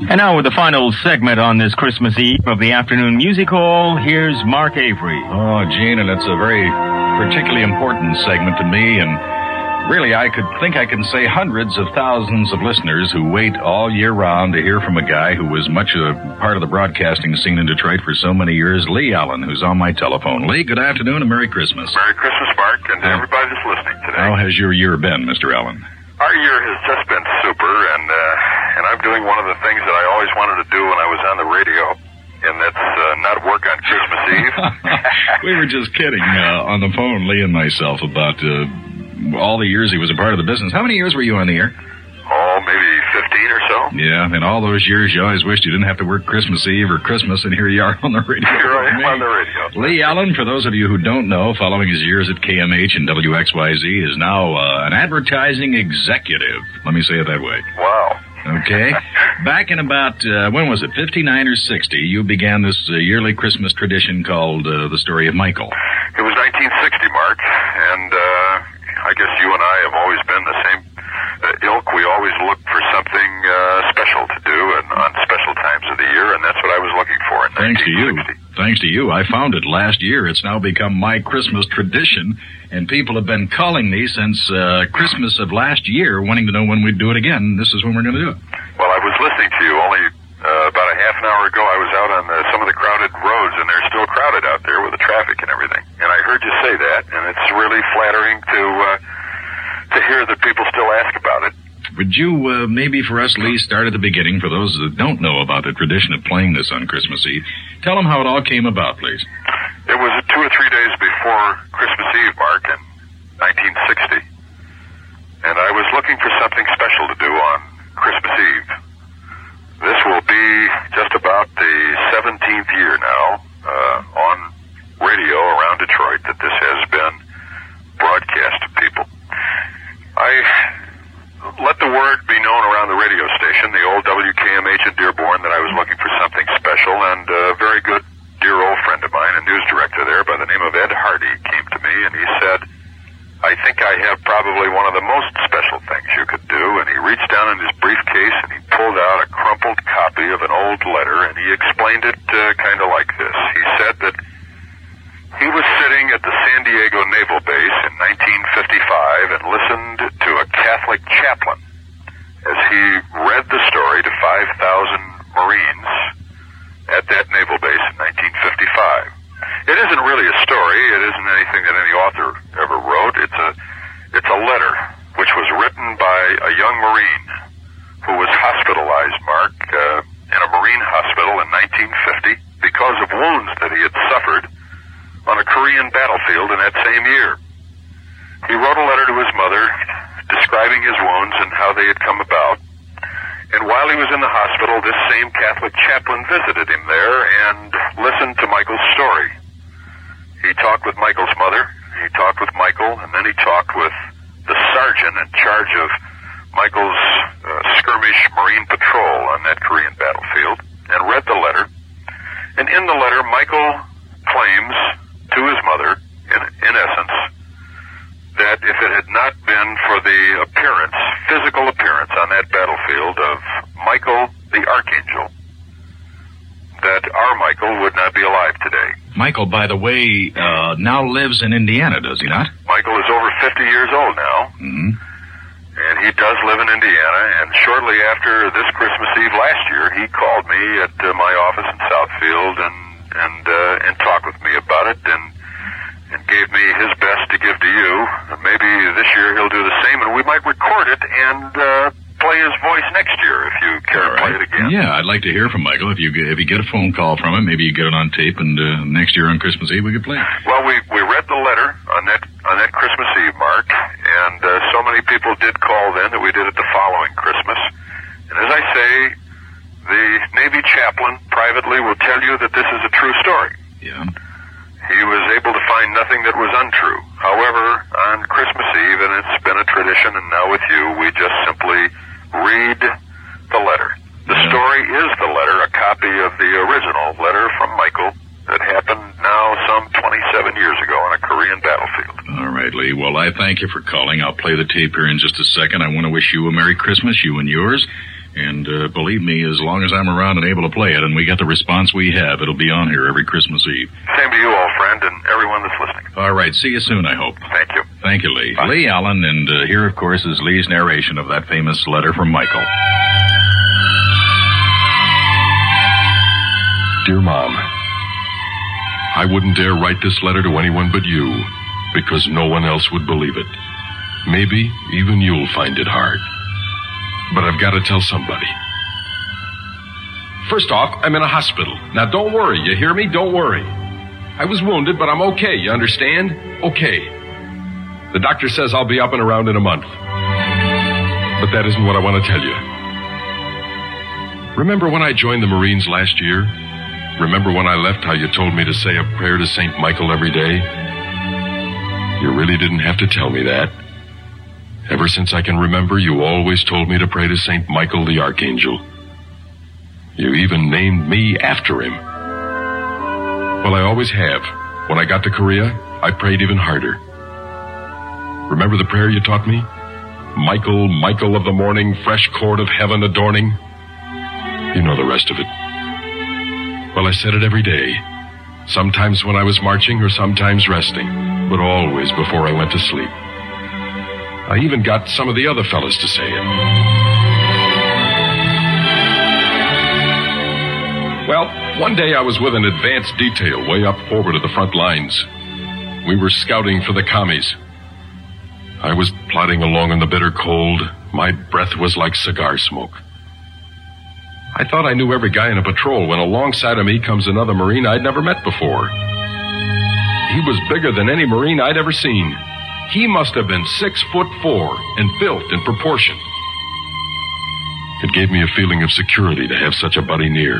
And now with the final segment on this Christmas Eve of the Afternoon Music Hall, here's Mark Avery. Oh, Gene, and it's a very particularly important segment to me, and really I can say hundreds of thousands of listeners who wait all year round to hear from a guy who was much a part of the broadcasting scene in Detroit for so many years, Lee Allen, who's on my telephone. Lee, good afternoon and Merry Christmas. Merry Christmas, Mark, and to everybody that's listening today. How has your year been, Mr. Allen? Our year has just been super, and I'm doing one of the things that I always wanted to do when I was on the radio, and that's not work on Christmas Eve. We were just kidding on the phone, Lee and myself, about all the years he was a part of the business. How many years were you on the air? Oh, maybe 15 or so. Yeah, in all those years, you always wished you didn't have to work Christmas Eve or Christmas, and here you are on the radio. Here I am on the radio. Lee Allen, for those of you who don't know, following his years at KMH and WXYZ, is now an advertising executive. Let me say it that way. Wow. Okay. Back in about, when was it, 59 or 60, you began this yearly Christmas tradition called The Story of Michael. It was 1960, Mark, and I guess you and I have always been the same ilk. We always look for something special to do and on special times of the year, and that's what I was looking for in 1960. Thanks to you. I found it last year. It's now become my Christmas tradition, and people have been calling me since Christmas of last year, wanting to know when we'd do it again. This is when we're going to do it. Well, I was listening to you only about a half an hour ago. I was out on some of the crowded roads, and they're still crowded out there with the traffic and everything. And I heard you say that, and it's really flattering to hear that people still ask about it. Would you, maybe for us, Lee, start at the beginning, for those that don't know about the tradition of playing this on Christmas Eve? Tell them how it all came about, please. It was 2 or 3 days before Christmas Eve, Mark, in 1960. And I was looking for something special to do on Christmas Eve. This will be just about the 17th year now on radio around Detroit that this has been broadcast to people. I let the word be known around the radio station, the old WKMH in Dearborn, that I was looking for something special, and a very good, dear old friend of mine, a news director there by the name of Ed Hardy, came to me, and he said, I think I have probably one of the most special things you could do, and he reached down in his briefcase, and he pulled out a crumpled copy of an old letter, and he explained it kind of like this. He said that he was sitting at the San Diego Naval Base in 1955 and listened to a Catholic chaplain as he read the story to 5,000 Marines at that naval base in 1955. It isn't really a story. It isn't anything that any author ever wrote. It's a letter which was written by a young Marine who was hospitalized, Mark, in a Marine hospital in 1950 because of wounds that he had suffered on a Korean battlefield in that same year. He wrote a letter to his mother describing his wounds and how they had come about. And while he was in the hospital, this same Catholic chaplain visited him there and listened to Michael's story. He talked with Michael's mother, he talked with Michael, and then he talked with the sergeant in charge of Michael's skirmish Marine patrol on that Korean battlefield, and read the letter. And in the letter, Michael claims to his mother, in essence, that if it had not been for the physical appearance on that battlefield of Michael the Archangel, that our Michael would not be alive today. Michael, by the way, now lives in Indiana, does he not? Michael is over 50 years old now. Mm-hmm. And he does live in Indiana, and shortly after this Christmas Eve last year, he called me at my office in Southfield and talked with me about it and gave me his best to give to you. Maybe this year he'll do the same, and we might record it and play his voice next year if you care to play it again. Yeah, I'd like to hear from Michael. If you get a phone call from him, maybe you get it on tape, and next year on Christmas Eve we could play it. Well, we read the letter on that Christmas Eve, Mark, and so many people did call then that we did it the following Christmas. And as I say, the Navy chaplain privately will tell you that this is a true story. Yeah. He was able to find nothing that was untrue. However, on Christmas Eve, and it's been a tradition, and now with you, we just simply read the letter. The story is the letter, a copy of the original letter from Michael that happened now some 27 years ago on a Korean battlefield. All right, Lee. Well, I thank you for calling. I'll play the tape here in just a second. I want to wish you a Merry Christmas, you and yours. And believe me, as long as I'm around and able to play it and we get the response we have, it'll be on here every Christmas Eve. Same to you, old friend, and everyone that's listening. All right, see you soon, I hope. Thank you. Thank you, Lee. Bye. Lee Allen, and here, of course, is Lee's narration of that famous letter from Michael. Dear Mom, I wouldn't dare write this letter to anyone but you, because no one else would believe it. Maybe even you'll find it hard. But I've got to tell somebody. First off, I'm in a hospital. Now, don't worry. You hear me? Don't worry. I was wounded, but I'm okay. You understand? Okay. The doctor says I'll be up and around in a month. But that isn't what I want to tell you. Remember when I joined the Marines last year? Remember when I left how you told me to say a prayer to St. Michael every day? You really didn't have to tell me that. Ever since I can remember, you always told me to pray to St. Michael the Archangel. You even named me after him. Well, I always have. When I got to Korea, I prayed even harder. Remember the prayer you taught me? Michael, Michael of the morning, fresh cord of heaven adorning. You know the rest of it. Well, I said it every day. Sometimes when I was marching or sometimes resting, but always before I went to sleep. I even got some of the other fellas to say it. Well, one day I was with an advanced detail way up forward of the front lines. We were scouting for the commies. I was plodding along in the bitter cold. My breath was like cigar smoke. I thought I knew every guy in a patrol when alongside of me comes another Marine I'd never met before. He was bigger than any Marine I'd ever seen. He must have been 6'4" and built in proportion. It gave me a feeling of security to have such a buddy near.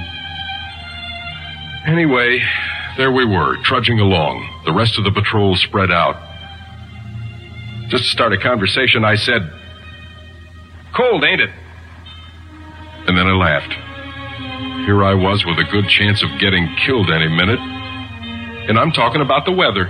Anyway, there we were, trudging along, the rest of the patrol spread out. Just to start a conversation, I said, "Cold, ain't it?" And then I laughed. Here I was with a good chance of getting killed any minute, and I'm talking about the weather.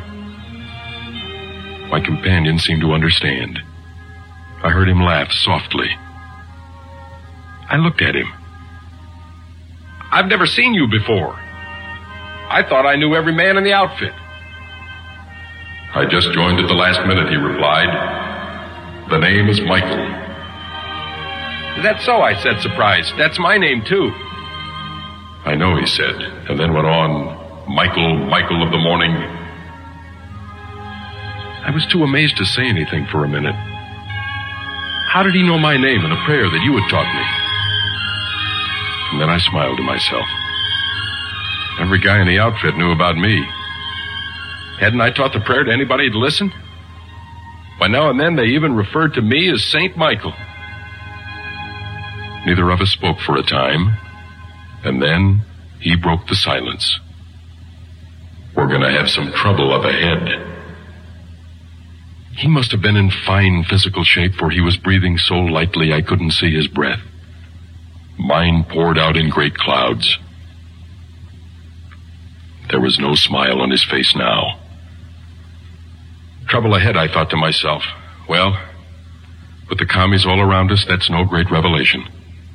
My companion seemed to understand. I heard him laugh softly. I looked at him. "I've never seen you before. I thought I knew every man in the outfit." "I just joined at the last minute," he replied. "The name is Michael." "Is that so?" I said, surprised. "That's my name, too." "I know," he said, and then went on, "Michael, Michael of the morning." I was too amazed to say anything for a minute. How did he know my name and the prayer that you had taught me? And then I smiled to myself. Every guy in the outfit knew about me. Hadn't I taught the prayer to anybody who'd listen? Why, now and then they even referred to me as St. Michael. Neither of us spoke for a time, and then he broke the silence. "We're going to have some trouble up ahead." He must have been in fine physical shape, for he was breathing so lightly I couldn't see his breath. Mine poured out in great clouds. There was no smile on his face now. Trouble ahead, I thought to myself. Well, with the commies all around us, that's no great revelation.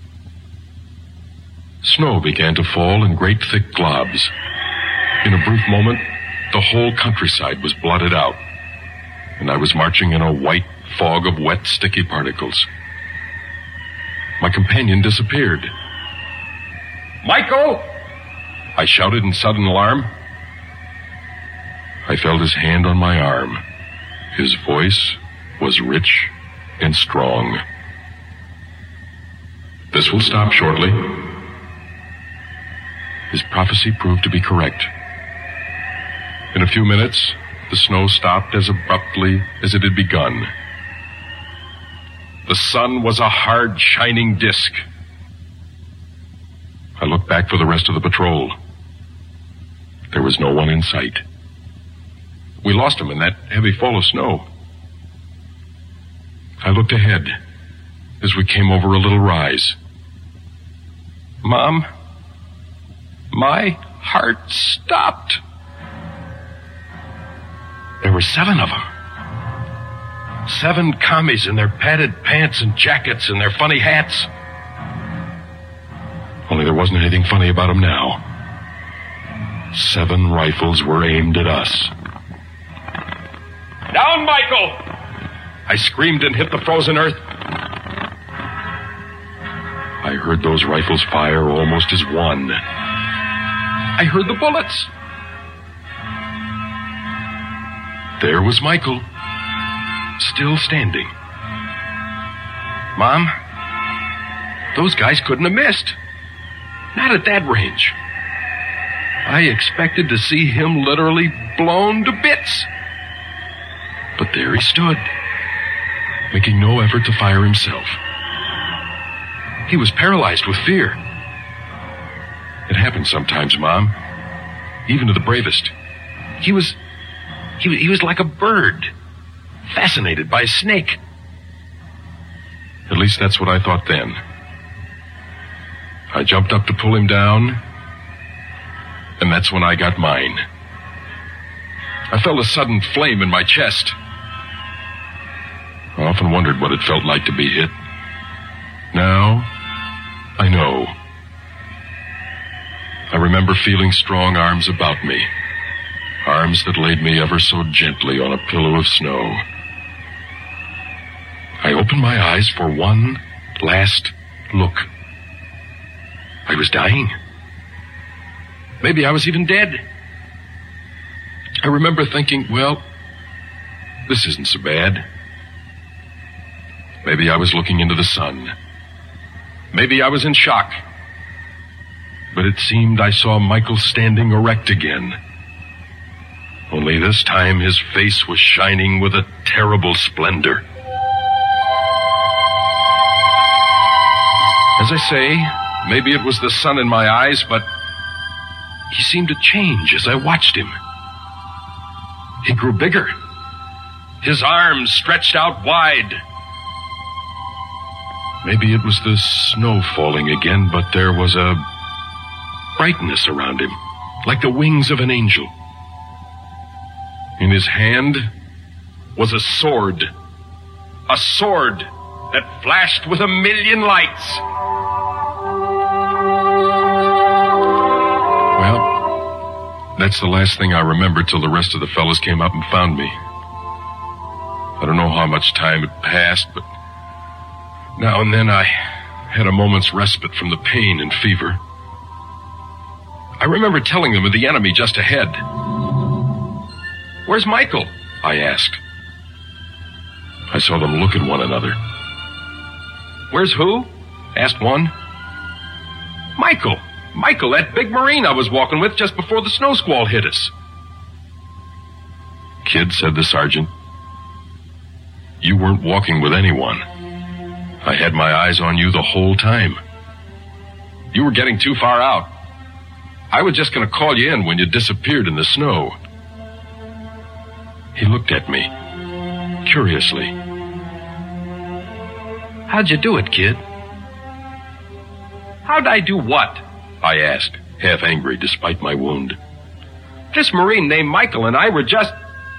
Snow began to fall in great thick globs. In a brief moment, the whole countryside was blotted out, and I was marching in a white fog of wet, sticky particles. My companion disappeared. "Michael!" I shouted in sudden alarm. I felt his hand on my arm. His voice was rich and strong. "This will stop shortly." His prophecy proved to be correct. In a few minutes, the snow stopped as abruptly as it had begun. The sun was a hard, shining disk. I looked back for the rest of the patrol. There was no one in sight. We lost him in that heavy fall of snow. I looked ahead as we came over a little rise. "Mom, my heart stopped." There were 7 of them. 7 commies in their padded pants and jackets and their funny hats. Only there wasn't anything funny about him now. 7 rifles were aimed at us. "Down, Michael!" I screamed and hit the frozen earth. I heard those rifles fire almost as one. I heard the bullets. There was Michael, still standing. "Mom, those guys couldn't have missed. Not at that range. I expected to see him literally blown to bits. But there he stood, making no effort to fire himself. He was paralyzed with fear. It happens sometimes, Mom, even to the bravest. He was like a bird, fascinated by a snake. At least that's what I thought then. I jumped up to pull him down, and that's when I got mine. I felt a sudden flame in my chest. I often wondered what it felt like to be hit. Now, I know. I remember feeling strong arms about me, arms that laid me ever so gently on a pillow of snow. I opened my eyes for one last look. I was dying. Maybe I was even dead. I remember thinking, well, this isn't so bad. Maybe I was looking into the sun. Maybe I was in shock. But it seemed I saw Michael standing erect again. Only this time his face was shining with a terrible splendor. As I say, maybe it was the sun in my eyes, but he seemed to change as I watched him. He grew bigger. His arms stretched out wide. Maybe it was the snow falling again, but there was a brightness around him, like the wings of an angel. In his hand was a sword that flashed with 1,000,000 lights. Well, that's the last thing I remember till the rest of the fellas came up and found me. I don't know how much time had passed, but now and then I had a moment's respite from the pain and fever. I remember telling them of the enemy just ahead. "Where's Michael?" I asked. I saw them look at one another. "Where's who?" asked one. Michael, that big Marine I was walking with just before the snow squall hit us." "Kid," said the sergeant, "you weren't walking with anyone. I had my eyes on you the whole time. You were getting too far out. I was just going to call you in when you disappeared in the snow." He looked at me, curiously. "How'd you do it, kid?" "How'd I do what?" I asked, half angry despite my wound. "This Marine named Michael and I were just..."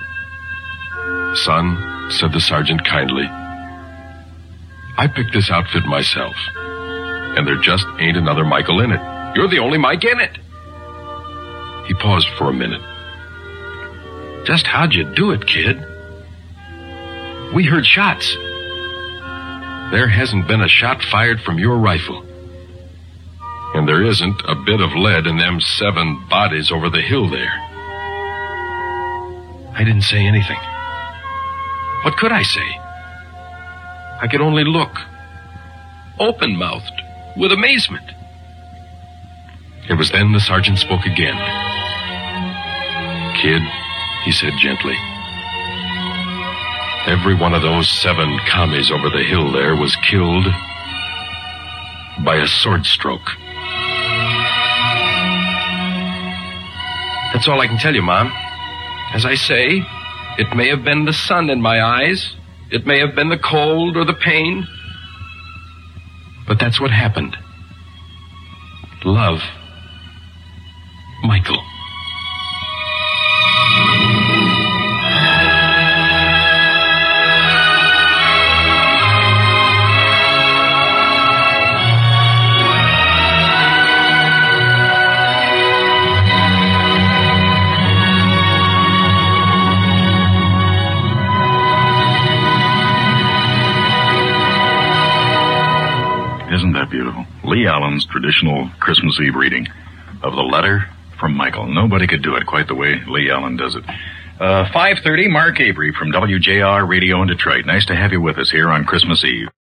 "Son," said the sergeant kindly, "I picked this outfit myself, and there just ain't another Michael in it. You're the only Mike in it." He paused for a minute. "Just how'd you do it, kid?" "We heard shots." "There hasn't been a shot fired from your rifle. And there isn't a bit of lead in them 7 bodies over the hill there." I didn't say anything. What could I say? I could only look, open-mouthed, with amazement. It was then the sergeant spoke again. "Kid," he said gently, "every one of those 7 commies over the hill there was killed by a sword stroke." That's all I can tell you, Mom. As I say, it may have been the sun in my eyes. It may have been the cold or the pain. But that's what happened. Love, Michael. Isn't that beautiful? Lee Allen's traditional Christmas Eve reading of the letter from Michael. Nobody could do it quite the way Lee Allen does it. 5:30, Mark Avery from WJR Radio in Detroit. Nice to have you with us here on Christmas Eve.